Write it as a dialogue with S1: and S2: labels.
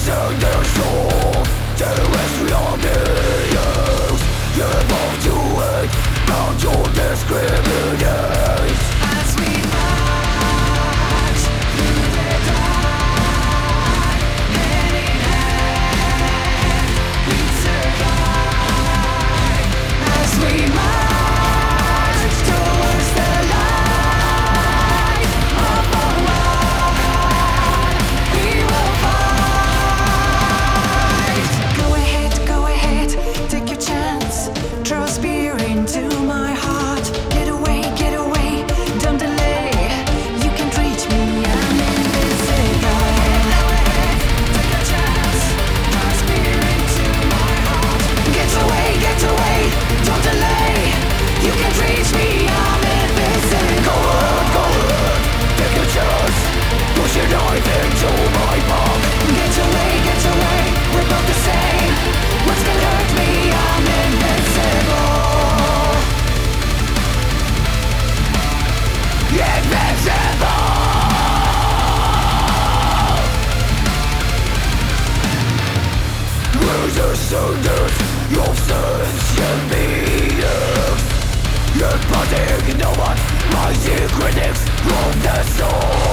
S1: Losing their soul, terrestrial beings, evolved to hate, bound to discriminate.
S2: As we march through the dark, hand in hand, we survive. As we march towards the light of our world, we will fight. Go ahead, take your chance. Throw a spear into my heart. Get away, don't delay. You can't reach me, I'm invincible. Go ahead, take a chance. Throw a spear into my heart. Get away, don't delay. You can't reach me, I'm invincible.
S1: Go ahead, take a chance. Push your knife into my palm.
S2: Get away, we're both the same. What's gonna hurt me, I'm invincible.
S1: Invincible. Losers, sinners, your sentient beings, embodying no one, mighty critics of the soul.